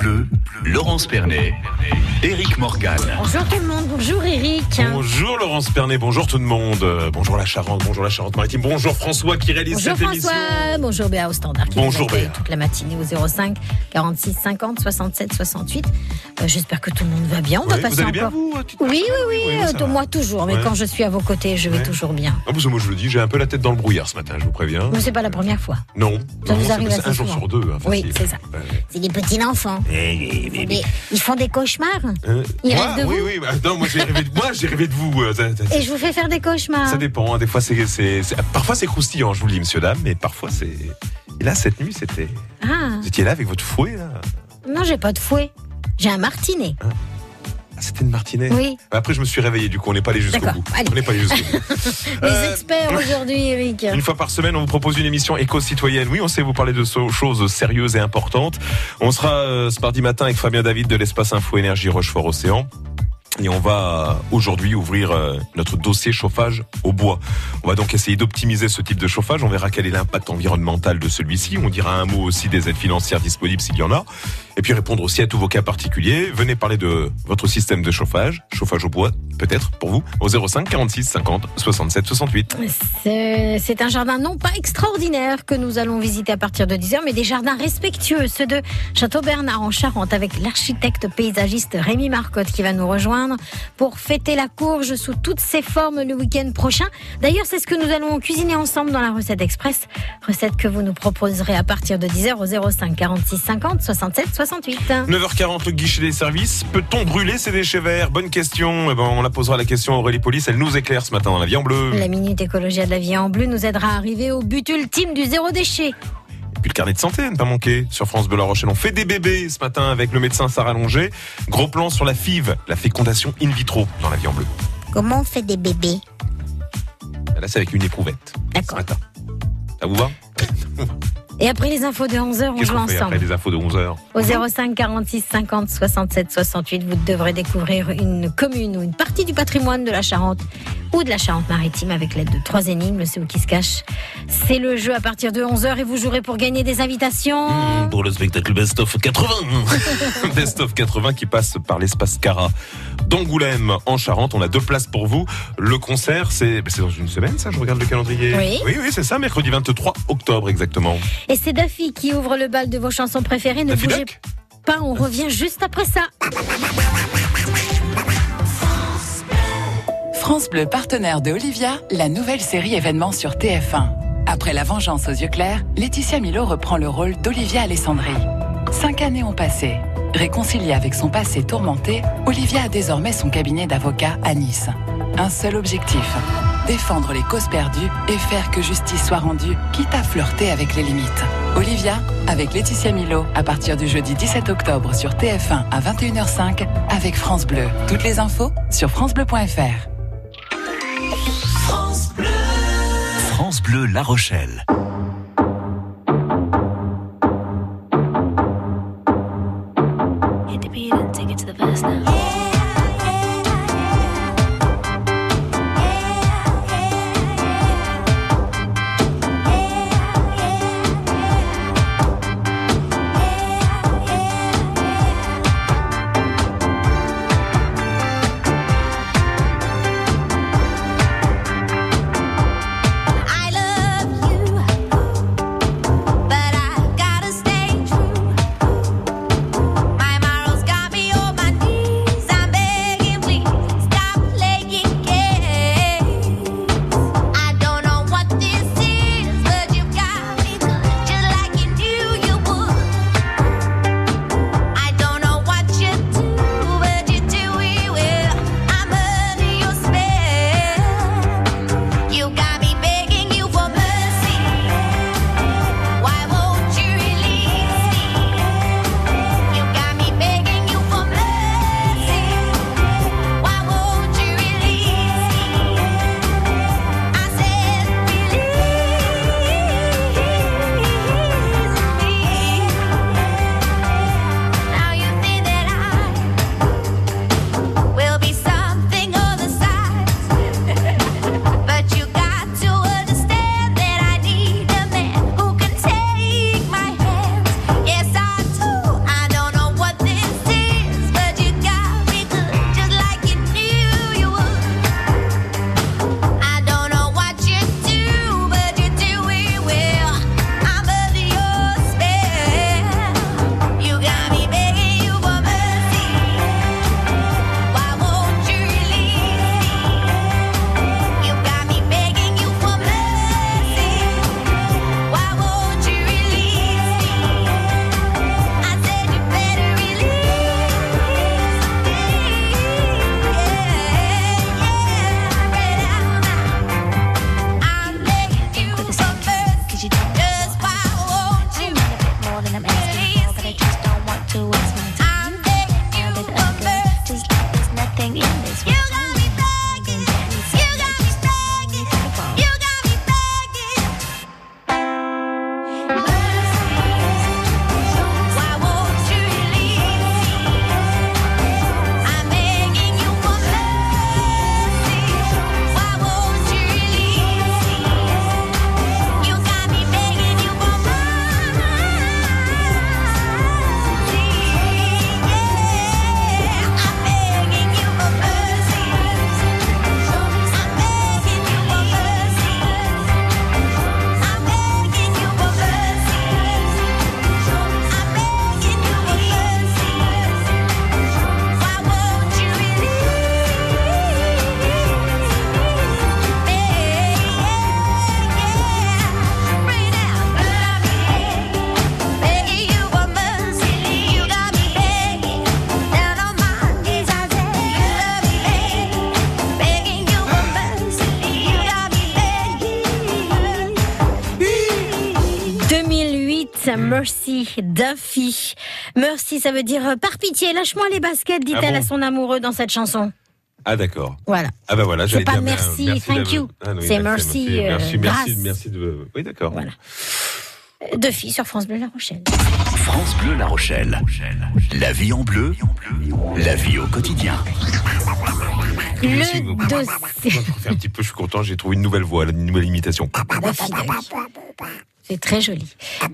Bleu, Laurence Pernet, Éric Morgan. Bonjour tout le monde, bonjour Éric. Bonjour Laurence Pernet, bonjour tout le monde. Bonjour la Charente-Maritime. Bonjour François qui réalise bonjour cette François. émission. Bonjour Béa au standard qui bonjour nous accueille Béa. toute la matinée au 05 46 50 67 68. J'espère que tout le monde va bien. On va passer vous allez encore. bien vous Oui, ça va. moi toujours. Mais quand je suis à vos côtés, je vais toujours bien. Ah, parce que moi je le dis, j'ai un peu la tête dans le brouillard ce matin, je vous préviens. Mais c'est pas la première fois. Non, Ça vous arrive c'est assez un jour souvent. sur deux. Oui, facile. c'est ça. C'est des petits enfants. Ils font des cauchemars. Ils Moi, rêvent de oui, vous. oui. Attends, moi j'ai rêvé de vous. Et je vous fais faire des cauchemars. Ça dépend. Hein. Des fois parfois c'est croustillant, je vous le dis, monsieur dame, mais parfois c'est. Et là cette nuit c'était. Ah. Vous étiez là avec votre fouet là. Non, j'ai pas de fouet. J'ai un martinet. Ah, c'était une martinet. Oui. Après je me suis réveillé, du coup on n'est pas allé jusqu'au D'accord, bout. allez. On n'est pas allé jusqu'au bout. Les experts aujourd'hui, Eric. Une fois par semaine, on vous propose une émission éco-citoyenne. Oui, on sait vous parler de choses sérieuses et importantes. On sera ce mardi matin avec Fabien David de l'Espace Info Énergie Rochefort-Océan. Et on va aujourd'hui ouvrir notre dossier chauffage au bois. On va donc essayer d'optimiser ce type de chauffage. On verra quel est l'impact environnemental de celui-ci. On dira un mot aussi des aides financières disponibles s'il y en a. Et puis répondre aussi à tous vos cas particuliers. Venez parler de votre système de chauffage au bois, peut-être pour vous, au 05 46 50 67 68. C'est un jardin non pas extraordinaire que nous allons visiter à partir de 10h, mais des jardins respectueux, ceux de Château-Bernard en Charente, avec l'architecte paysagiste Rémi Marcotte qui va nous rejoindre pour fêter la courge sous toutes ses formes le week-end prochain. D'ailleurs, c'est ce que nous allons cuisiner ensemble dans la recette express, recette que vous nous proposerez à partir de 10h au 05 46 50 67 68. 9h40, le guichet des services. Peut-on brûler ces déchets verts? Bonne question. Eh ben, on la posera la question à Aurélie Polis. Elle nous éclaire ce matin dans la vie en bleu. La minute écologie de la vie en bleu nous aidera à arriver au but ultime du zéro déchet. Et puis le carnet de santé, à ne pas manquer. Sur France Bleu La Rochelle, on fait des bébés ce matin avec le médecin Sarah Longer. Gros plan sur la FIV, la fécondation in vitro dans la vie en bleu. Comment on fait des bébés? Là, c'est avec une éprouvette. D'accord. Ce matin. Ça vous va? Et après les infos de 11h, on Qu'est-ce joue qu'on fait ensemble. après les infos de 11h? Au 05 46 50 67 68, vous devrez découvrir une commune ou une partie du patrimoine de la Charente ou de la Charente-Maritime avec l'aide de 3 énigmes, c'est où qui se cache. C'est le jeu à partir de 11h et vous jouerez pour gagner des invitations. Pour le spectacle Best of 80. Best of 80 qui passe par l'espace Cara d'Angoulême en Charente. On a 2 places pour vous. Le concert, c'est dans une semaine, ça? Je regarde le calendrier. Oui, c'est ça, mercredi 23 octobre exactement. Et c'est Daffy qui ouvre le bal de vos chansons préférées. Ne Daffy bougez Duck pas, on revient juste après ça. France Bleu, partenaire de Olivia, la nouvelle série événement sur TF1. Après La Vengeance aux yeux clairs, Laetitia Milo reprend le rôle d'Olivia Alessandri. 5 années ont passé. Réconciliée avec son passé tourmenté, Olivia a désormais son cabinet d'avocat à Nice. Un seul objectif, défendre les causes perdues et faire que justice soit rendue, quitte à flirter avec les limites. Olivia, avec Laetitia Milo, à partir du jeudi 17 octobre sur TF1 à 21h05 avec France Bleu. Toutes les infos sur francebleu.fr. France Bleu La Rochelle. But I gotta stay true. My morals got me on my knees. anything in this world. Mercy, Duffy. Mercy, ça veut dire par pitié, lâche-moi les baskets, dit-elle à son amoureux dans cette chanson. Ah d'accord. Voilà. Ah bah voilà, c'est pas dire, merci, thank you. Ah, oui, c'est merci, merci de. Oui d'accord. Voilà. Duffy sur France Bleu La Rochelle. France Bleu La Rochelle. La vie en bleu, la vie au quotidien. Le dossier. Un petit peu, je suis content, j'ai trouvé une nouvelle voix, une nouvelle imitation. C'est très joli. C'est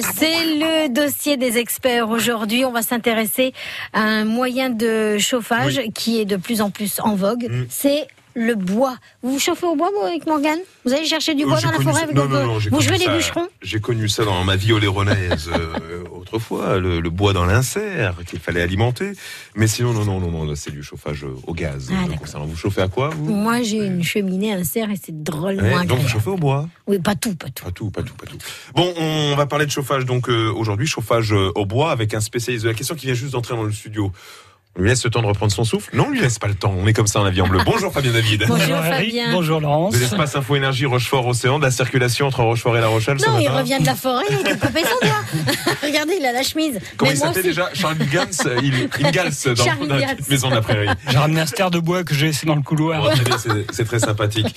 le dossier des experts aujourd'hui. On va s'intéresser à un moyen de chauffage qui est de plus en plus en vogue. C'est le bois. Vous vous chauffez au bois, vous, avec Morgane ? Vous allez chercher du bois dans la forêt avec vous jouez les bûcherons ? J'ai connu ça dans ma vie oléronaise autrefois, le bois dans l'insert qu'il fallait alimenter. Mais sinon, non, là, c'est du chauffage au gaz. Vous chauffez à quoi, vous ? Moi, j'ai une cheminée insert et c'est drôlement agréable. Donc, vous chauffez au bois ? Oui, pas tout. Bon, on va parler de chauffage, donc aujourd'hui, chauffage au bois avec un spécialiste de la question qui vient juste d'entrer dans le studio. On lui laisse le temps de reprendre son souffle ? Non, on lui laisse pas le temps. On est comme ça en la vie en bleu. Bonjour Fabien David. Bonjour Fabien. Bonjour Laurence. De l'espace Info Énergie Rochefort-Océan, de la circulation entre Rochefort et La Rochelle. Non, il revient de la forêt, il a coupé son doigt. Regardez, il a la chemise. Comment il s'appelait déjà ? Charlie Gans. Il galse dans la petite maison de la prairie. J'ai ramené un ster de bois que j'ai laissé dans le couloir. C'est très sympathique.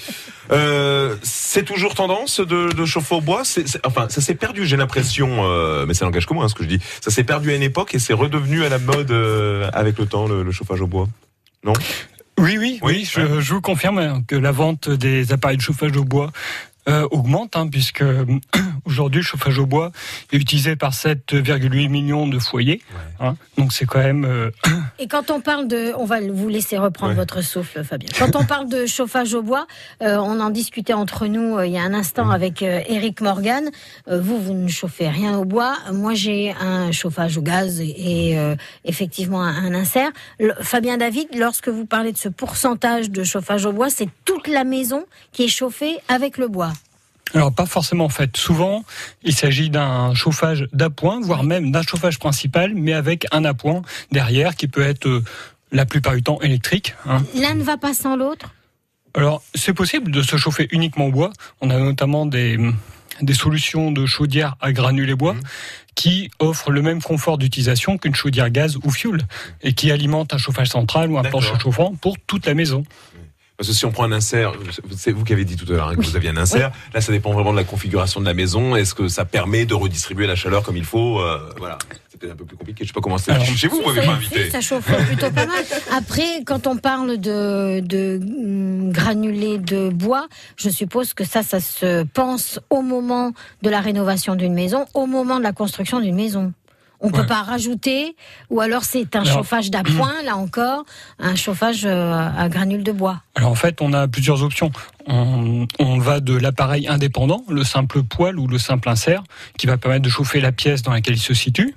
C'est toujours tendance de chauffer au bois. Enfin, ça s'est perdu, j'ai l'impression, mais ça n'engage que moi, ce que je dis. Ça s'est perdu à une époque et c'est redevenu à la mode avec le temps, le chauffage au bois. Non ? Oui, je vous confirme que la vente des appareils de chauffage au bois augmente, puisque aujourd'hui le chauffage au bois est utilisé par 7,8 millions de foyers. Donc c'est quand même... Et quand on parle de... On va vous laisser reprendre votre souffle, Fabien. Quand on parle de chauffage au bois, on en discutait entre nous il y a un instant avec Éric Morgan. Vous ne chauffez rien au bois. Moi, j'ai un chauffage au gaz et effectivement un insert. Fabien David, lorsque vous parlez de ce pourcentage de chauffage au bois, c'est toute la maison qui est chauffée avec le bois. Alors pas forcément en fait. Souvent, il s'agit d'un chauffage d'appoint, voire même d'un chauffage principal, mais avec un appoint derrière qui peut être la plupart du temps électrique. L'un ne va pas sans l'autre ? Alors c'est possible de se chauffer uniquement au bois. On a notamment des solutions de chaudière à granulés bois qui offrent le même confort d'utilisation qu'une chaudière gaz ou fioul et qui alimentent un chauffage central ou un plancher chauffant pour toute la maison. Parce que si on prend un insert, c'est vous qui avez dit tout à l'heure que vous aviez un insert, là ça dépend vraiment de la configuration de la maison, est-ce que ça permet de redistribuer la chaleur comme il faut voilà. C'est peut-être un peu plus compliqué, je sais pas comment c'est chez vous, vous m'avez pas invité. Ça chauffe plutôt pas mal. Après, quand on parle de granulés de bois, je suppose que ça se pense au moment de la rénovation d'une maison, au moment de la construction d'une maison. On ne peut pas rajouter, ou alors c'est un chauffage d'appoint, là encore, un chauffage à granules de bois. Alors en fait, on a plusieurs options. On va de l'appareil indépendant, le simple poêle ou le simple insert, qui va permettre de chauffer la pièce dans laquelle il se situe,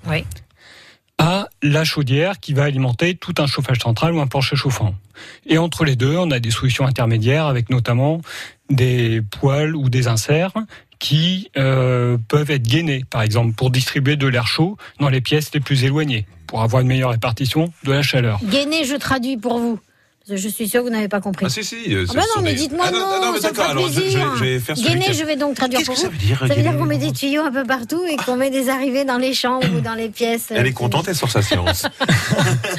à la chaudière qui va alimenter tout un chauffage central ou un plancher chauffant. Et entre les deux, on a des solutions intermédiaires avec notamment des poêles ou des inserts qui peuvent être gainés, par exemple, pour distribuer de l'air chaud dans les pièces les plus éloignées, pour avoir une meilleure répartition de la chaleur. Gainer, je traduis pour vous. Je suis sûr que vous n'avez pas compris. Ah si. non, mais dites-moi non, ça me fera plaisir. Je vais faire Gainer, je vais donc traduire pour vous. Qu'est-ce que ça veut dire ? Ça veut dire qu'on met des tuyaux un peu partout et qu'on met des arrivées dans les chambres ou dans les pièces. Elle est contente, elle sort sa séance.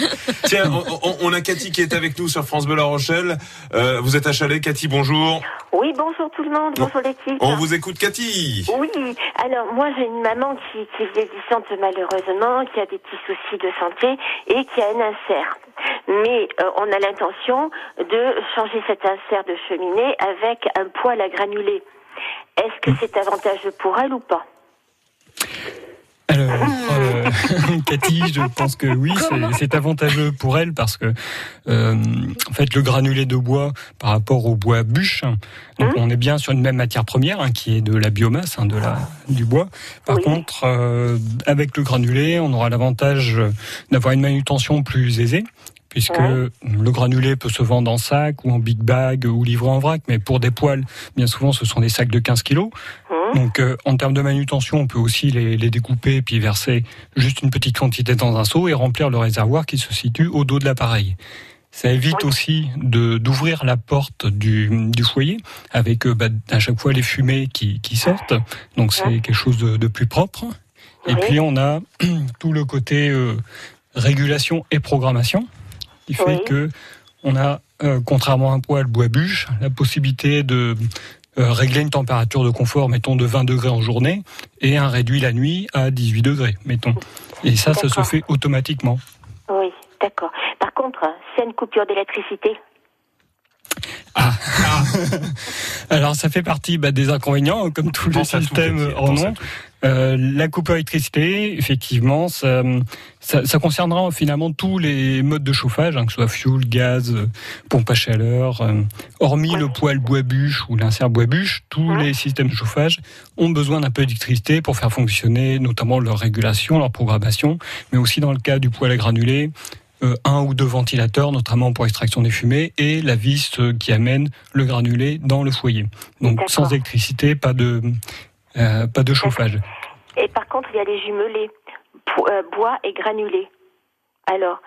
Tiens, on a Cathy qui est avec nous sur France Bleu La Rochelle. Vous êtes à Chalais, Cathy, bonjour. Oui, bonjour tout le monde, bonjour l'équipe. On vous écoute, Cathy. Oui, alors moi j'ai une maman qui est vieillissante malheureusement, qui a des petits soucis de santé et qui a un insert. Mais on a l'intention de changer cet insert de cheminée avec un poêle à granulés. Est-ce que c'est avantageux pour elle ou pas ? Alors, Cathy, je pense que oui, c'est avantageux pour elle parce que, en fait, le granulé de bois par rapport au bois bûche, donc on est bien sur une même matière première qui est de la biomasse, du bois. Par contre, avec le granulé, on aura l'avantage d'avoir une manutention plus aisée. Puisque le granulé peut se vendre en sac ou en big bag ou livré en vrac, mais pour des poêles, bien souvent, ce sont des sacs de 15 kilos. Donc, en termes de manutention, on peut aussi les découper puis verser juste une petite quantité dans un seau et remplir le réservoir qui se situe au dos de l'appareil. Ça évite aussi d'ouvrir la porte du foyer avec à chaque fois les fumées qui sortent. Donc, c'est quelque chose de plus propre. Et puis, on a tout le côté régulation et programmation. Qui fait que on a, contrairement à un poêle bois bûche, la possibilité de régler une température de confort, mettons, de 20 degrés en journée, et un réduit la nuit à 18 degrés, mettons. Et ça se fait automatiquement. Oui, d'accord. Par contre, s'il y a une coupure d'électricité ? Alors, ça fait partie des inconvénients, comme tous les systèmes en ont. La coupure d'électricité, effectivement, ça concernera finalement tous les modes de chauffage, que ce soit fioul, gaz, pompe à chaleur. Hormis le poêle bois bûche ou l'insert bois bûche, tous les systèmes de chauffage ont besoin d'un peu d'électricité pour faire fonctionner notamment leur régulation, leur programmation, mais aussi dans le cas du poêle à granulés, un ou deux ventilateurs, notamment pour extraction des fumées, et la vis qui amène le granulé dans le foyer. Donc sans électricité, pas de chauffage. Et par contre, il y a les jumelés, bois et granulés. Alors,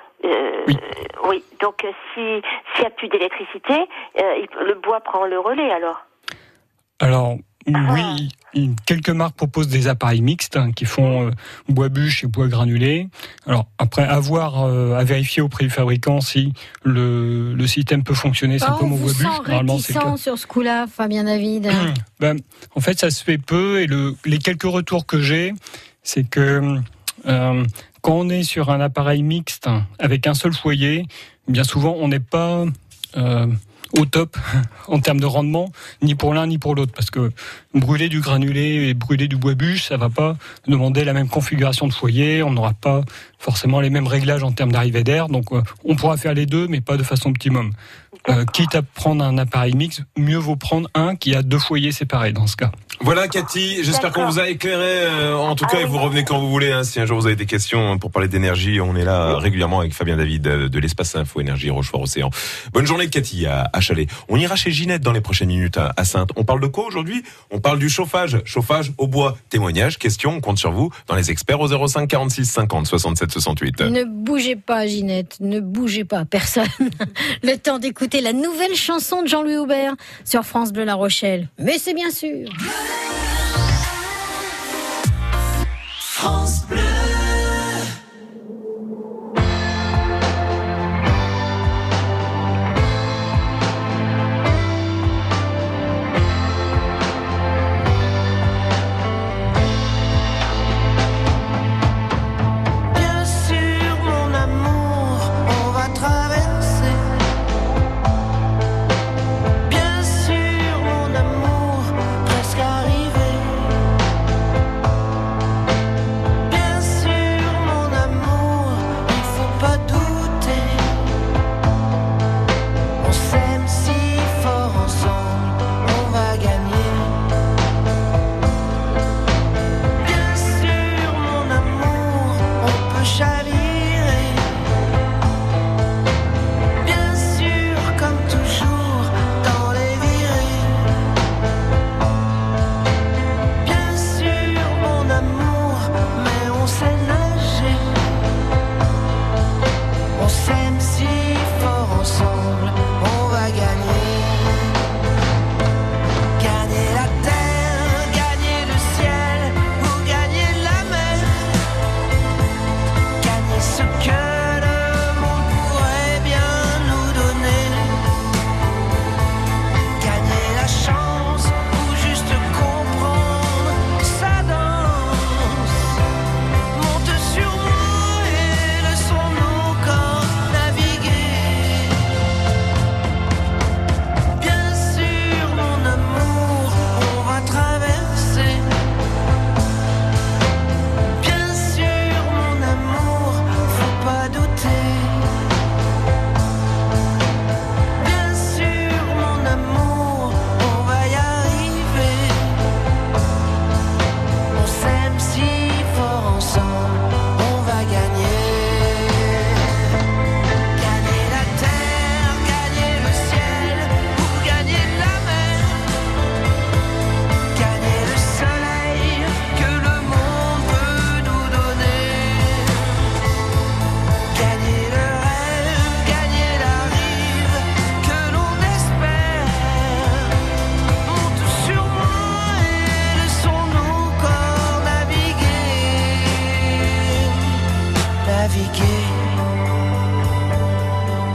oui. Donc s'il n'y a plus d'électricité, le bois prend le relais alors. Alors, oui, quelques marques proposent des appareils mixtes qui font bois bûche et bois granulé. Alors après, à vérifier auprès du fabricant si le système peut fonctionner simplement bois bûche. Normalement, c'est le cas. Sur ce coup-là, Fabien David. En fait, ça se fait peu et les quelques retours que j'ai, c'est que quand on est sur un appareil mixte avec un seul foyer, bien souvent on n'est pas au top en termes de rendement, ni pour l'un ni pour l'autre, parce que brûler du granulé et brûler du bois bûche, ça va pas demander la même configuration de foyer, on n'aura pas forcément les mêmes réglages en termes d'arrivée d'air, donc on pourra faire les deux, mais pas de façon optimum. Quitte à prendre un appareil mix, mieux vaut prendre un qui a deux foyers séparés dans ce cas. Voilà Cathy, j'espère qu'on vous a éclairé en tout cas et vous revenez quand vous voulez. Si un jour vous avez des questions pour parler d'énergie, on est là régulièrement avec Fabien David de l'Espace Info Énergie Rochefort-Océan. Bonne journée Cathy à Chalais. On ira chez Ginette dans les prochaines minutes à Saintes. On parle de quoi aujourd'hui ? On parle du chauffage au bois. Témoignages, questions, on compte sur vous dans les experts au 05 46 50 67 68. Ne bougez pas Ginette, ne bougez pas, personne. Le temps d'écouter la nouvelle chanson de Jean-Louis Aubert sur France Bleu La Rochelle. Mais c'est bien sûr France Bleu. Bien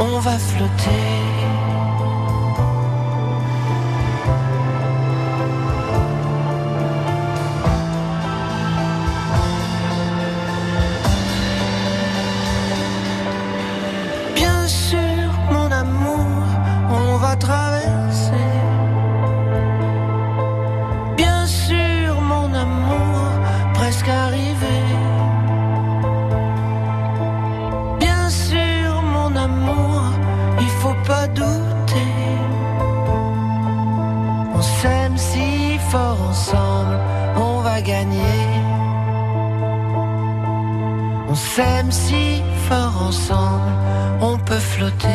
on va flotter. Bien sûr, mon amour, on va traverser. Bien sûr, mon amour, presque arrivé. Bien sûr, mon amour, il faut pas douter. On s'aime si fort ensemble, on va gagner. On s'aime si fort ensemble, on peut flotter.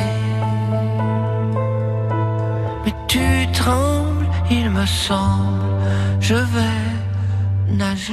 Mais tu trembles, il me semble, je vais nager.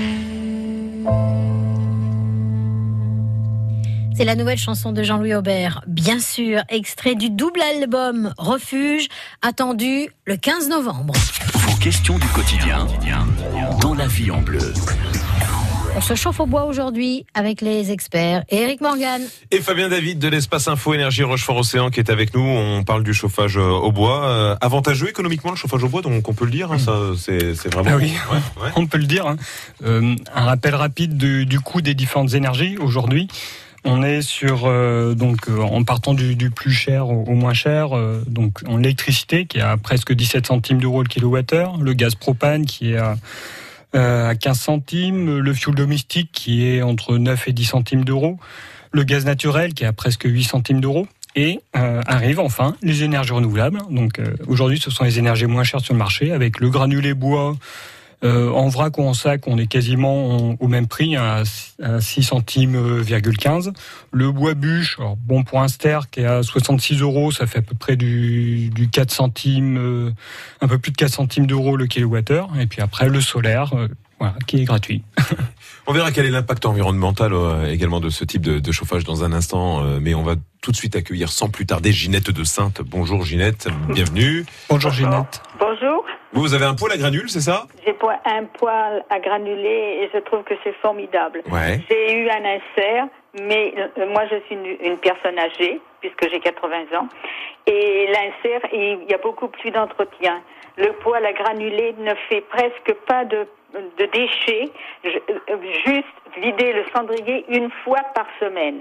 C'est la nouvelle chanson de Jean-Louis Aubert, bien sûr, extrait du double album Refuge, attendu le 15 novembre. Vos questions du quotidien dans La Vie en Bleu. On se chauffe au bois aujourd'hui avec les experts. Et Eric Morgan. Et Fabien David de l'Espace Info Énergie Rochefort-Océan qui est avec nous. On parle du chauffage au bois. Avantageux économiquement le chauffage au bois, donc on peut le dire. Hein, ça, c'est vraiment... Ah oui, ouais. On peut le dire. Hein. Un rappel rapide du coût des différentes énergies aujourd'hui. On est sur en partant du plus cher au moins cher, donc en électricité qui est à presque 17 centimes d'euros le kilowattheure, le gaz propane qui est à 15 centimes, le fioul domestique qui est entre 9 et 10 centimes d'euros, le gaz naturel qui est à presque 8 centimes d'euros. Et arrivent enfin les énergies renouvelables. Donc aujourd'hui, ce sont les énergies moins chères sur le marché, avec le granulé bois en vrac ou en sac, on est quasiment au même prix, à 6 centimes,15. Le bois bûche, alors bon pour un ster qui est à 66 euros, ça fait à peu près du 4 centimes, un peu plus de 4 centimes d'euros le kilowattheure. Et puis après le solaire, voilà, qui est gratuit. On verra quel est l'impact environnemental également de ce type de chauffage dans un instant, mais on va tout de suite accueillir sans plus tarder Ginette de Saintes. Bonjour Ginette, bienvenue. Bonjour Ginette. Bonjour. Vous avez un poêle à granules, c'est ça ? J'ai un poêle à granulés et je trouve que c'est formidable. Ouais. J'ai eu un insert, mais moi je suis une personne âgée, puisque j'ai 80 ans, et l'insert, il y a beaucoup plus d'entretien. Le poêle à granulés ne fait presque pas de déchets, juste vider le cendrier une fois par semaine.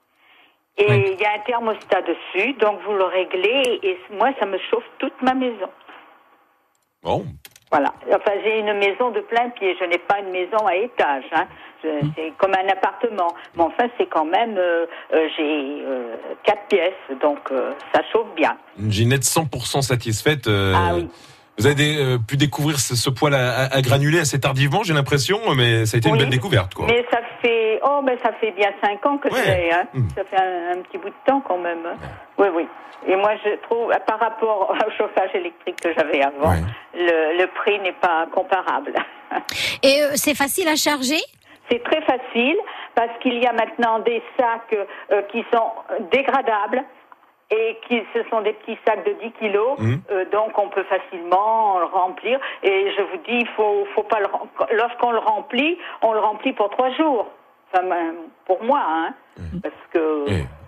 Et il y a un thermostat dessus, donc vous le réglez, et moi ça me chauffe toute ma maison. Bon. Voilà. Enfin, j'ai une maison de plein pied. Je n'ai pas une maison à étage. Hein. C'est comme un appartement. Mais enfin, c'est quand même... j'ai 4 pièces, donc ça chauffe bien. Une Ginette 100% satisfaite. Ah oui. Vous avez pu découvrir ce poêle à granulés assez tardivement, j'ai l'impression, mais ça a été une belle découverte, quoi. Mais ça fait bien 5 ans que je l'ai. Hein. Ça fait un petit bout de temps quand même. Ouais. Oui. Et moi, je trouve, par rapport au chauffage électrique que j'avais avant, le prix n'est pas comparable. Et c'est facile à charger ? C'est très facile parce qu'il y a maintenant des sacs qui sont dégradables et ce sont des petits sacs de 10 kilos. Donc on peut facilement le remplir. Et je vous dis, il faut pas lorsqu'on le remplit, on le remplit pour 3 jours. Enfin, pour moi, hein, parce que...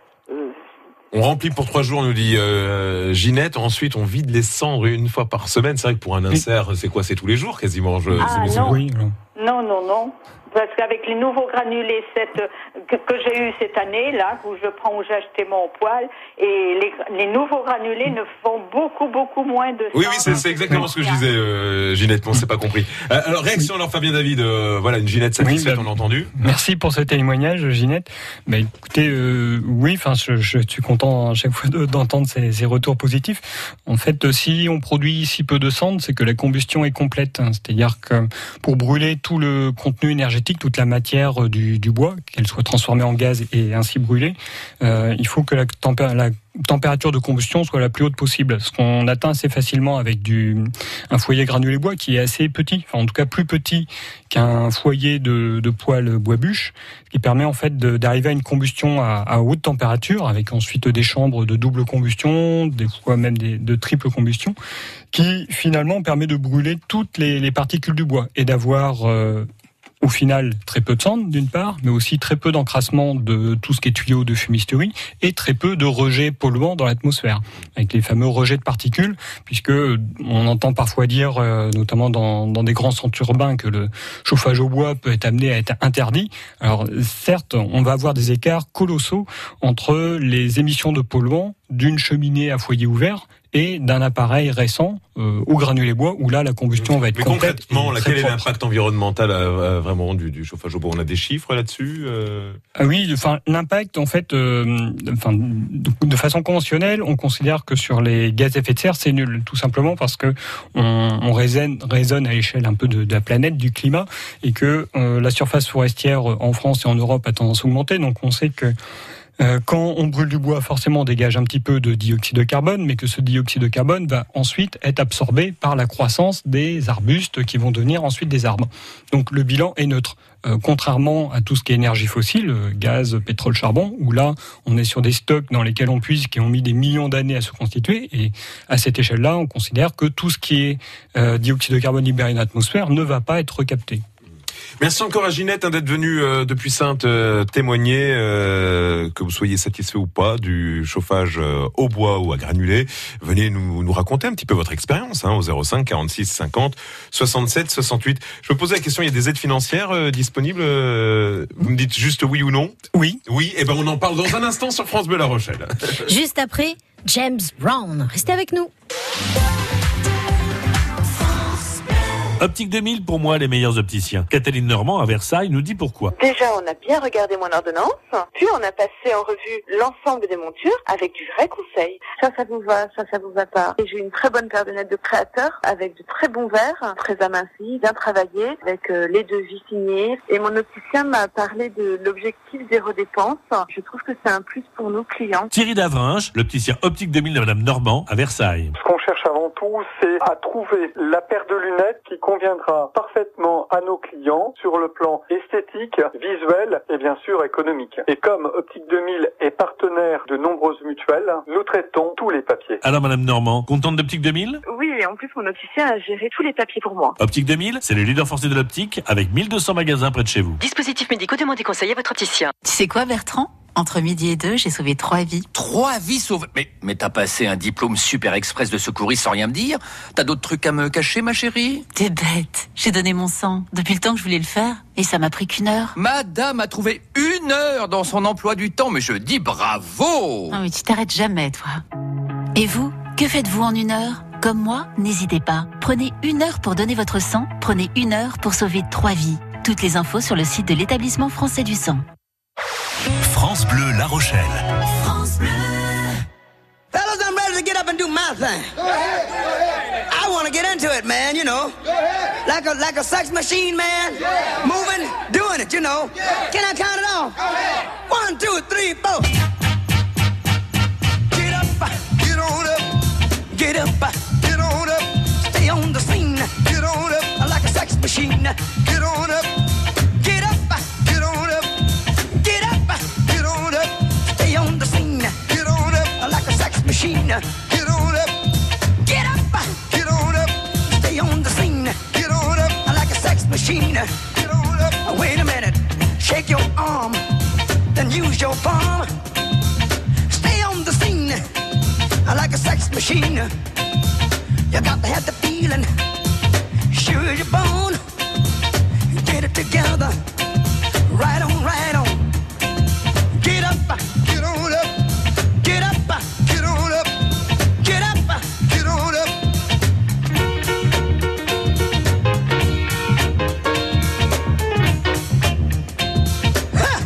On remplit pour 3 jours, nous dit Ginette. Ensuite, on vide les cendres une fois par semaine. C'est vrai que pour un insert, c'est quoi ? C'est tous les jours quasiment. Non. Oui. Non. Parce qu'avec les nouveaux granulés que j'ai eu cette année, là, où j'ai acheté mon poêle, et les nouveaux granulés ne font beaucoup moins de... Oui, c'est exactement ce que je disais, Ginette, on s'est pas compris. Alors, réaction alors Fabien David, voilà, une Ginette satisfaite, on l'a entendu. Merci pour ce témoignage, Ginette. Écoutez, je suis content à chaque fois d'entendre ces retours positifs. En fait, si on produit si peu de cendres, c'est que la combustion est complète. C'est-à-dire que pour brûler tout le contenu énergétique, toute la matière du bois, qu'elle soit transformée en gaz et ainsi brûlée, il faut que la température de combustion soit la plus haute possible. Ce qu'on atteint assez facilement avec un foyer granulé bois qui est assez petit, enfin en tout cas plus petit qu'un foyer de poêle bois bûche, qui permet en fait d'arriver à une combustion à haute température, avec ensuite des chambres de double combustion, des fois même de triple combustion, qui finalement permet de brûler toutes les particules du bois et d'avoir au final très peu de cendres d'une part, mais aussi très peu d'encrassement de tout ce qui est tuyaux de fumisterie et très peu de rejets polluants dans l'atmosphère, avec les fameux rejets de particules, puisque on entend parfois dire, notamment dans des grands centres urbains, que le chauffage au bois peut être amené à être interdit. Alors certes, on va avoir des écarts colossaux entre les émissions de polluants d'une cheminée à foyer ouvert et d'un appareil récent au granulé bois, où là la combustion va être complète. Concrètement, quel est l'impact environnemental vraiment du chauffage au bois? On a des chiffres là-dessus Oui, l'impact en fait, de façon conventionnelle, on considère que sur les gaz à effet de serre, c'est nul, tout simplement parce que on raisonne à l'échelle un peu de la planète, du climat, et que la surface forestière en France et en Europe a tendance à augmenter. Donc on sait que quand on brûle du bois, forcément on dégage un petit peu de dioxyde de carbone, mais que ce dioxyde de carbone va ensuite être absorbé par la croissance des arbustes qui vont devenir ensuite des arbres. Donc le bilan est neutre. Contrairement à tout ce qui est énergie fossile, gaz, pétrole, charbon, où là on est sur des stocks dans lesquels on puise, qui ont mis des millions d'années à se constituer, et à cette échelle-là on considère que tout ce qui est dioxyde de carbone libéré dans l'atmosphère ne va pas être recapté. Merci encore à Ginette d'être venue depuis Saintes témoigner, que vous soyez satisfait ou pas du chauffage au bois ou à granulés. Venez nous raconter un petit peu votre expérience au 05 46 50 67 68. Je me posais la question, il y a des aides financières disponibles, vous me dites juste oui ou non? Oui. Oui, et on en parle dans un instant sur France Bleu La Rochelle. Juste après, James Brown. Restez avec nous. Optique 2000, pour moi, les meilleurs opticiens. Catherine Normand, à Versailles, nous dit pourquoi. Déjà, on a bien regardé mon ordonnance, puis on a passé en revue l'ensemble des montures avec du vrai conseil. Ça vous va, ça vous va pas. Et j'ai une très bonne paire de lunettes de créateur avec de très bons verres, très amincis, bien travaillés, avec les devis signés. Et mon opticien m'a parlé de l'objectif zéro dépense. Je trouve que c'est un plus pour nos clients. Thierry Davringe, l'opticien Optique 2000 de Madame Normand, à Versailles. Ce qu'on cherche avant tout, c'est à trouver la paire de lunettes qui conviendra parfaitement à nos clients sur le plan esthétique, visuel et bien sûr économique. Et comme Optique 2000 est partenaire de nombreuses mutuelles, nous traitons tous les papiers. Alors Madame Normand, contente d'Optique 2000? Oui, et en plus mon opticien a géré tous les papiers pour moi. Optique 2000, c'est le leader français de l'optique avec 1200 magasins près de chez vous. Dispositifs médicaux, demandez conseil à votre opticien. Tu sais quoi, Bertrand ? Entre midi et 2, j'ai sauvé 3 vies. 3 vies sauvées? Mais t'as passé un diplôme super express de secouriste sans rien me dire? T'as d'autres trucs à me cacher, ma chérie? T'es bête. J'ai donné mon sang depuis le temps que je voulais le faire et ça m'a pris qu'1 heure. Madame a trouvé 1 heure dans son emploi du temps, mais je dis bravo! Non mais tu t'arrêtes jamais, toi. Et vous, que faites-vous en 1 heure? Comme moi, n'hésitez pas. Prenez 1 heure pour donner votre sang. Prenez 1 heure pour sauver 3 vies. Toutes les infos sur le site de l'Établissement français du sang. France Bleu La Rochelle. France Bleu. Fellas, I'm ready to get up and do my thing. Go ahead, go ahead. I want to get into it, man, you know. Go ahead. Like a sex machine, man. Yeah. Moving, doing it, you know. Yeah. Can I count it off? Go ahead. 1, 2, 3, 4. Get up, get on up. Get up, get on up. Stay on the scene. Get on up. Like a sex machine. Get on up. Get up, get on up. Get up, get on up. Stay on the scene. Get on up. Like a sex machine. Get on up. Get up, get on up. Stay on the scene. Get on up. Like a sex machine. Get on up. Wait a minute. Shake your arm. Then use your palm. Stay on the scene. Like a sex machine. You got to have the feeling. Sure you're born. Get it together. Right on, right on. Get up, get on up. Get up, get on up. Get up, get on up. Ha!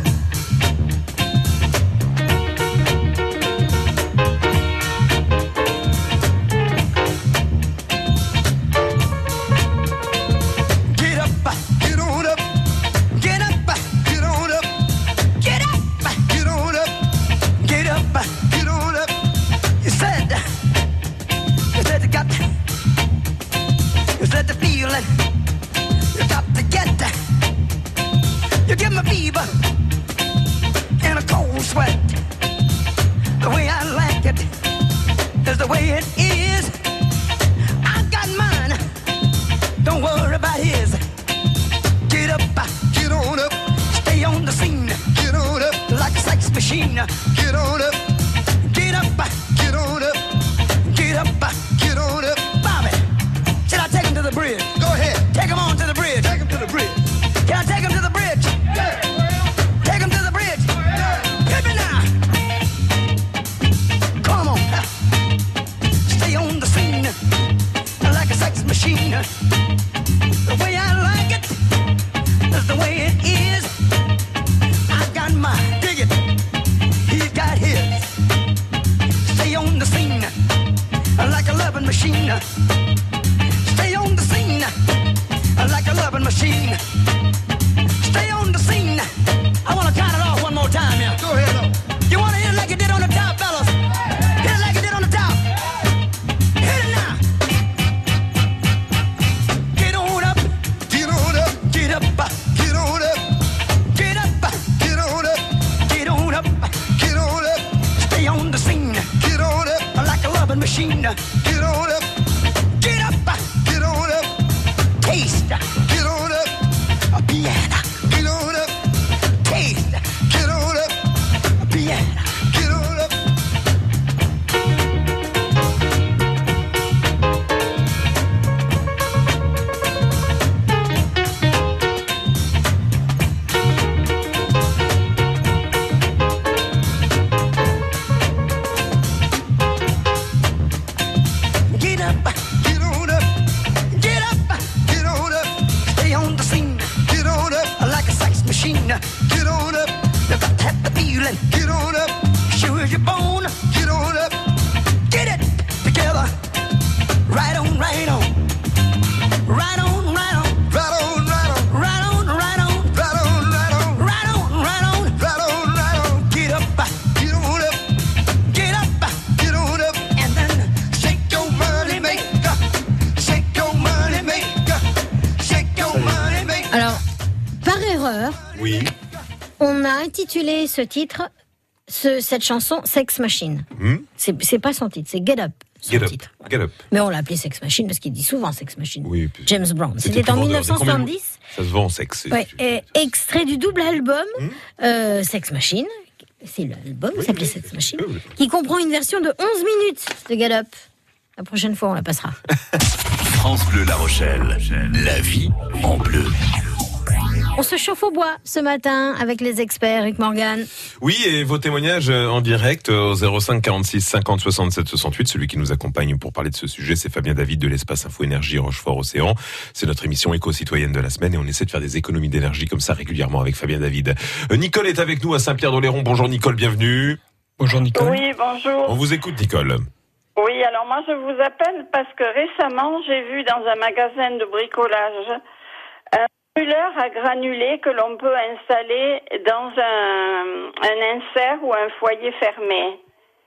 Stay on the scene like a loving machine. Stay on the scene. I want to count it off one more time here. Go ahead. You want to hit it like you did on the top, fellas? Hit it like you did on the top. Hit it now. Get on up. Get on up. Get up. Get on up. Get up. Get on up. Get on up. Get on up. Stay on the scene. Get on up. Like a loving machine. Get on up. Get up. Get on up. Taste. Get on up. A piano. Get on up. Taste. Get on up. A piano. Get on up. Get up, get on up, get up, get on up. Stay on the scene, get on up like a sex machine. Get on up, you got to have the feeling. Get on up, sure as you're born. Get on up, get it together. Right on, right on, right on, right on, right on, right on, right on, right on, right on, right on, right on, right on, right on, right on. Get up, get on up, get up, get on up, and then shake your money maker, shake your money maker, shake your money maker. Alors, par erreur, Oui. on a intitulé ce titre, cette chanson Sex Machine. C'est pas son titre, c'est Get Up. Son Get up. titre. Get up. Mais on l'a appelé Sex Machine parce qu'il dit souvent Sex Machine. Oui. James Brown. C'était C'était en plus vendeur. 1970. Ça se vend en sexe. Ouais, et extrait du double album Sex Machine. C'est l'album qui s'appelait Sex Machine, qui comprend une version de 11 minutes de Get Up. La prochaine fois, on la passera. France Bleu La Rochelle. La vie en bleu. On se chauffe au bois ce matin avec les experts, Eric Morgan. Oui, et vos témoignages en direct au 05 46 50 67 68. Celui qui nous accompagne pour parler de ce sujet, c'est Fabien David de l'Espace Info Énergie Rochefort Océan. C'est notre émission éco-citoyenne de la semaine et on essaie de faire des économies d'énergie comme ça régulièrement avec Fabien David. Nicole est avec nous à Saint-Pierre-d'Oléron. Bonjour Nicole, bienvenue. Bonjour Nicole. Oui, bonjour. On vous écoute Nicole. Oui, alors moi je vous appelle parce que récemment j'ai vu dans un magasin de bricolage un brûleur à granulés que l'on peut installer dans un insert ou un foyer fermé.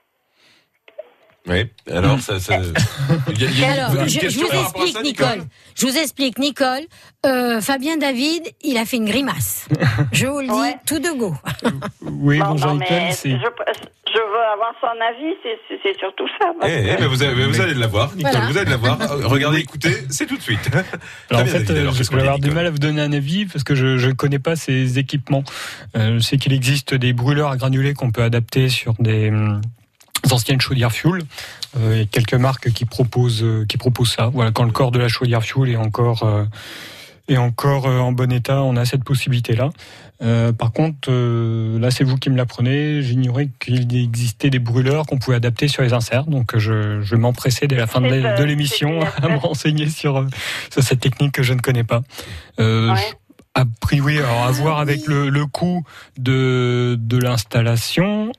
Oui, alors ça... Alors, je vous explique, Nicole. Je vous explique, Nicole. Fabien David, il a fait une grimace. Je vous le dis, tout de go. Oui, bonjour Nicole. Je veux avoir son avis, c'est surtout ça. Mais vous allez l'avoir, Nicole, Voilà. vous allez l'avoir. Regardez, écoutez, c'est tout de suite. Alors en Fabien fait, David, alors, qu'est-ce je vais qu'on avoir dit, du Nicole mal à vous donner un avis parce que je ne connais pas ces équipements. Je sais qu'il existe des brûleurs à granulés qu'on peut adapter sur des anciennes chaudières fuel. Il y a quelques marques qui proposent ça. Voilà, quand le corps de la chaudière fuel est encore en bon état, on a cette possibilité-là. Par contre, là, c'est vous qui me l'apprenez. J'ignorais qu'il existait des brûleurs qu'on pouvait adapter sur les inserts. Donc, je vais m'empresser dès la fin de l'émission à me renseigner sur cette technique que je ne connais pas. A priori, alors à voir avec le coût de l'installation.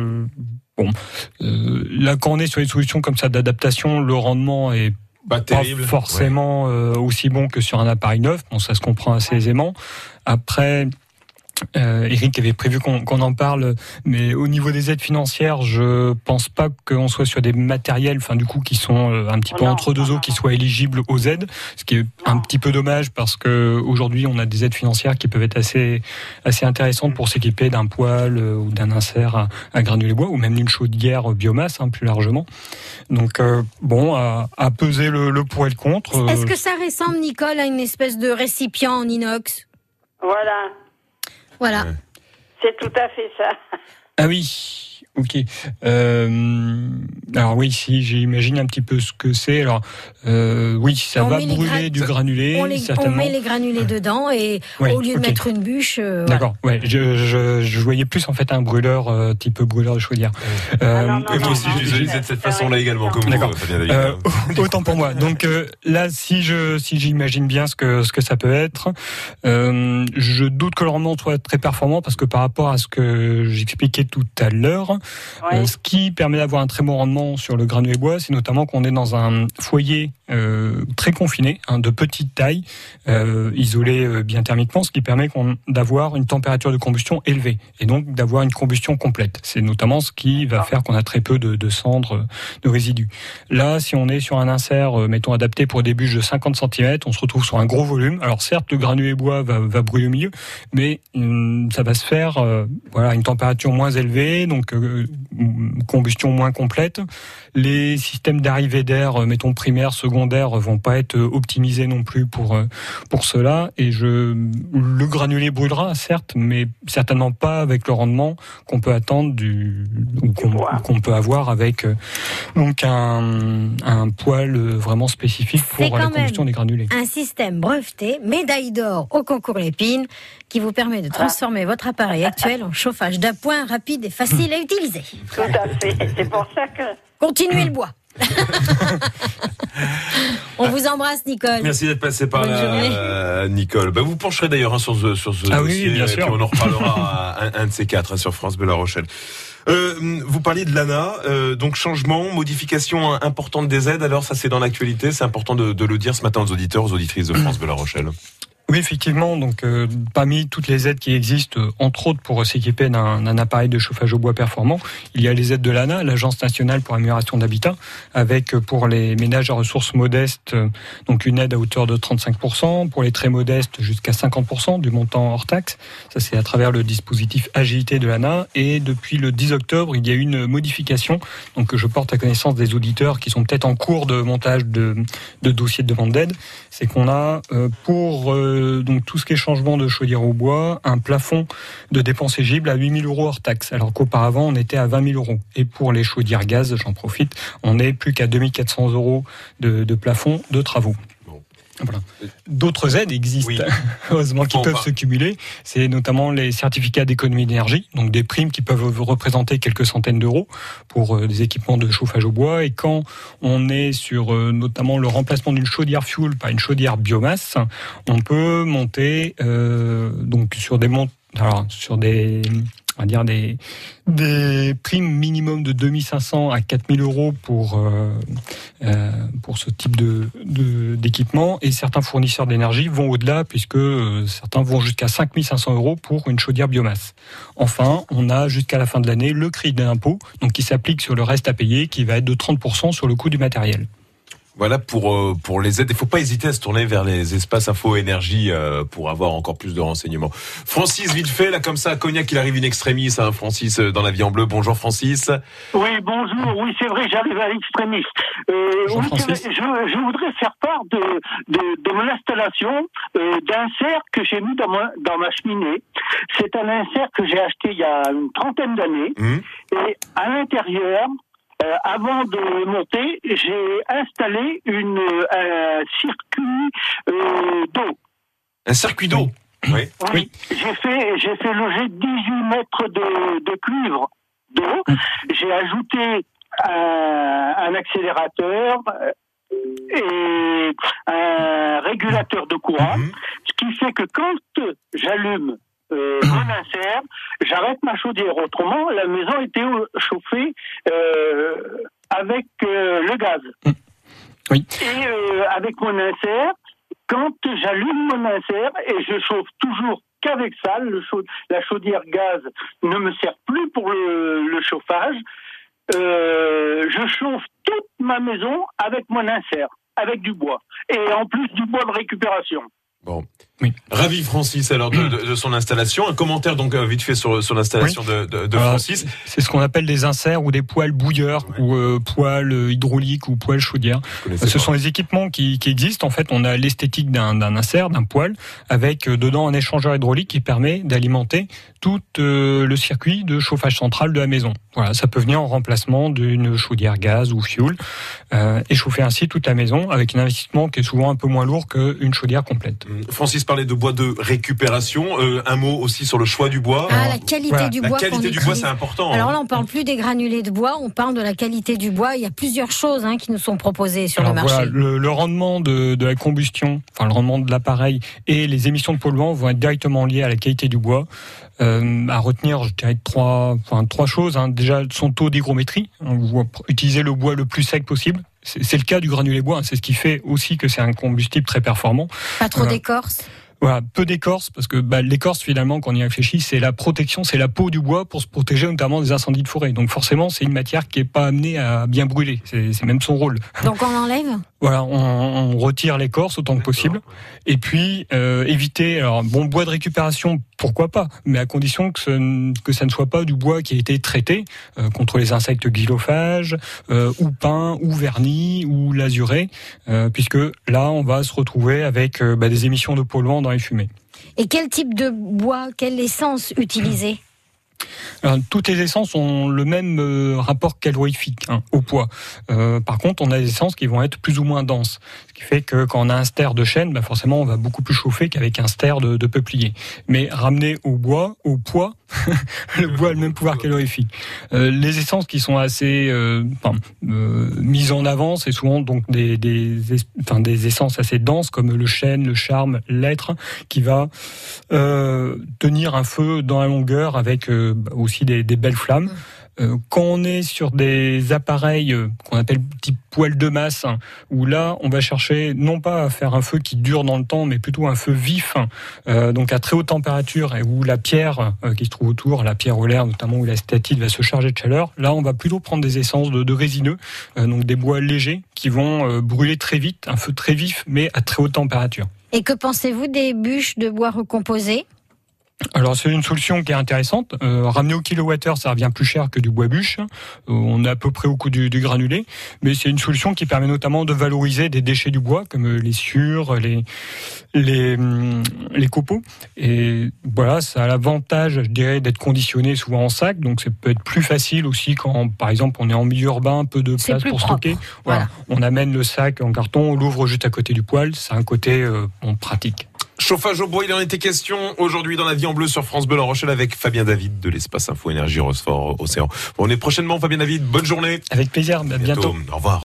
Là, quand on est sur des solutions comme ça d'adaptation, le rendement est pas forcément aussi bon que sur un appareil neuf. Bon, ça se comprend assez aisément. Après, Eric avait prévu qu'on en parle, mais au niveau des aides financières, je pense pas qu'on soit sur des matériels, enfin du coup, qui sont un petit peu entre deux eaux, qui soient éligibles aux aides, ce qui est un petit peu dommage parce que aujourd'hui, on a des aides financières qui peuvent être assez intéressantes pour s'équiper d'un poêle ou d'un insert à granulés bois ou même d'une chaudière biomasse, plus largement. Donc à peser le pour et le contre. Est-ce que ça ressemble, Nicole, à une espèce de récipient en inox ? Voilà. C'est tout à fait ça. Ah oui, ok. Alors oui, si j'imagine un petit peu ce que c'est. Alors oui, ça va brûler du granulé, certainement. On met les granulés dedans et au lieu de mettre une bûche. D'accord. Ouais, je voyais plus en fait un brûleur type brûleur de chaudière. Moi aussi, je visualisais de cette façon-là également, comme D'accord. vous. Autant pour moi. Donc là, si j'imagine bien ce que ça peut être, je doute que le rendement soit très performant parce que par rapport à ce que j'expliquais tout à l'heure, Ce qui permet d'avoir un très bon rendement sur le granulé bois, c'est notamment qu'on est dans un foyer très confiné, de petite taille, isolé bien thermiquement, ce qui permet d'avoir une température de combustion élevée et donc d'avoir une combustion complète. C'est notamment ce qui va faire qu'on a très peu de cendres, de résidus. Là, si on est sur un insert, mettons adapté pour des bûches de 50 cm, on se retrouve sur un gros volume. Alors certes, le granulé bois va brûler au milieu, mais ça va se faire à une température moins élevée, donc combustion moins complète. Les systèmes d'arrivée d'air, mettons primaire, secondaire, vont pas être optimisés non plus pour cela. Et le granulé brûlera, certes, mais certainement pas avec le rendement qu'on peut attendre qu'on peut avoir avec donc un poêle vraiment spécifique pour la combustion des granulés. Un système breveté, médaille d'or au concours Lépine, qui vous permet de transformer votre appareil actuel en chauffage d'appoint rapide et facile à utiliser. Tout à fait. C'est pour ça que... Continuez le bois. On vous embrasse, Nicole. Merci d'être passé par là, Nicole. Vous pencherez d'ailleurs sur ce dossier, bien sûr. Et puis on en reparlera un de ces quatre sur France Bleu La Rochelle. Vous parliez de l'ANA, donc changement, modification importante des aides. Alors ça, c'est dans l'actualité, c'est important de le dire ce matin aux auditeurs, aux auditrices de France Bleu La Rochelle. Oui, effectivement. Donc, parmi toutes les aides qui existent, entre autres pour s'équiper d'un appareil de chauffage au bois performant, il y a les aides de l'ANA, l'Agence nationale pour l'amélioration d'habitat, avec pour les ménages à ressources modestes, donc une aide à hauteur de 35%, pour les très modestes jusqu'à 50% du montant hors taxe. Ça, c'est à travers le dispositif Agilité de l'ANA. Et depuis le 10 octobre, il y a eu une modification, donc que je porte à connaissance des auditeurs qui sont peut-être en cours de montage de dossiers de demande d'aide. C'est qu'on a pour donc tout ce qui est changement de chaudière au bois, un plafond de dépenses éligibles à 8 000 € hors taxe, alors qu'auparavant on était à 20 000 €. Et pour les chaudières gaz, j'en profite, on n'est plus qu'à 2 400 € de plafond de travaux. Voilà. D'autres aides existent, heureusement, qui peuvent se cumuler. C'est notamment les certificats d'économie d'énergie, donc des primes qui peuvent représenter quelques centaines d'euros pour des équipements de chauffage au bois. Et quand on est sur notamment le remplacement d'une chaudière fuel par une chaudière biomasse, on peut monter donc sur des on va dire des primes minimum de 2 500 à 4 000 € pour ce type d'équipement. Et certains fournisseurs d'énergie vont au-delà, puisque certains vont jusqu'à 5 500 € pour une chaudière biomasse. Enfin, on a jusqu'à la fin de l'année le crédit d'impôt, donc qui s'applique sur le reste à payer, qui va être de 30% sur le coût du matériel. Voilà pour les aides. Il ne faut pas hésiter à se tourner vers les espaces info énergie pour avoir encore plus de renseignements. Francis, vite fait, là comme ça, à Cognac, il arrive in extremis, Francis, dans La Vie en Bleu. Bonjour Francis. Oui, bonjour. Oui, c'est vrai, j'arrive à l'extrémiste. Je voudrais faire part de mon installation d'insert que j'ai mis dans ma cheminée. C'est un insert que j'ai acheté il y a une trentaine d'années. Et à l'intérieur, avant de monter, j'ai installé un circuit d'eau. Un circuit d'eau. Oui. J'ai fait loger 18 mètres de cuivre d'eau. J'ai ajouté un accélérateur et un régulateur de courant, ce qui fait que quand j'allume mon insert, j'arrête ma chaudière. Autrement, la maison était chauffée avec le gaz. Oui. Et avec mon insert, quand j'allume mon insert, et je chauffe toujours qu'avec ça, la chaudière gaz ne me sert plus pour le chauffage, je chauffe toute ma maison avec mon insert, avec du bois. Et en plus du bois de récupération. Bon. Oui. Ravi Francis alors de son installation. Un commentaire donc vite fait sur l'installation de Francis. C'est ce qu'on appelle des inserts ou des poêles bouilleurs ou poêles hydrauliques ou poêles chaudières. Ce sont les équipements qui existent. En fait, on a l'esthétique d'un insert, d'un poêle, avec dedans un échangeur hydraulique qui permet d'alimenter tout le circuit de chauffage central de la maison. Voilà, ça peut venir en remplacement d'une chaudière gaz ou fuel et chauffer ainsi toute la maison avec un investissement qui est souvent un peu moins lourd qu'une chaudière complète. Francis, parlait de bois de récupération. Un mot aussi sur le choix du bois. La qualité du bois. La qualité du bois, c'est important. Alors là, on parle plus des granulés de bois, on parle de la qualité du bois. Il y a plusieurs choses qui nous sont proposées sur le marché. Voilà, le rendement de la combustion, le rendement de l'appareil et les émissions de polluants vont être directement liés à la qualité du bois. À retenir, je dirais trois choses. Déjà, son taux d'hygrométrie. Utiliser le bois le plus sec possible. C'est le cas du granulé bois. C'est ce qui fait aussi que c'est un combustible très performant. Pas trop d'écorce. Voilà, peu d'écorce, parce que l'écorce, finalement, quand on y réfléchit, c'est la protection, c'est la peau du bois pour se protéger notamment des incendies de forêt. Donc forcément, c'est une matière qui n'est pas amenée à bien brûler. C'est même son rôle. Donc on enlève ? Voilà, on retire l'écorce autant que possible. Et puis, éviter... Alors, bois de récupération, pourquoi pas, mais à condition que ça ne soit pas du bois qui a été traité contre les insectes xylophages, ou peint, ou vernis, ou lasuré, puisque là, on va se retrouver avec des émissions de polluants dans les fumées. Et quel type de bois, quelle essence utiliser ? Alors, toutes les essences ont le même rapport calorifique au poids. Par contre, on a des essences qui vont être plus ou moins denses. Ce qui fait que quand on a un ster de chêne, forcément, on va beaucoup plus chauffer qu'avec un ster de peuplier. Mais ramener au bois, au poids, le bois a le même pouvoir calorifique. Les essences qui sont assez mises en avant, c'est souvent donc des essences assez denses comme le chêne, le charme, l'hêtre, qui va tenir un feu dans la longueur avec aussi des belles flammes. Quand on est sur des appareils qu'on appelle type poêle de masse, où là on va chercher non pas à faire un feu qui dure dans le temps, mais plutôt un feu vif, donc à très haute température, et où la pierre qui se trouve autour, la pierre olaire notamment, où la stéatite va se charger de chaleur, là on va plutôt prendre des essences de résineux, donc des bois légers qui vont brûler très vite, un feu très vif mais à très haute température. Et que pensez-vous des bûches de bois recomposé ? Alors c'est une solution qui est intéressante. Ramener au kilowattheure, ça revient plus cher que du bois bûche. On est à peu près au coût du granulé, mais c'est une solution qui permet notamment de valoriser des déchets du bois comme les sciures, les copeaux. Et voilà, ça a l'avantage, je dirais, d'être conditionné souvent en sac. Donc ça peut être plus facile aussi quand, par exemple, on est en milieu urbain, peu de place pour stocker. Voilà. On amène le sac en carton, on l'ouvre juste à côté du poêle. C'est un côté pratique. Chauffage au bois, il en était question aujourd'hui dans La Vie en Bleu sur France Bleu La Rochelle avec Fabien David de l'Espace Info Énergie Rochefort Océan. On est prochainement, Fabien David, bonne journée. Avec plaisir, à bientôt. Au revoir.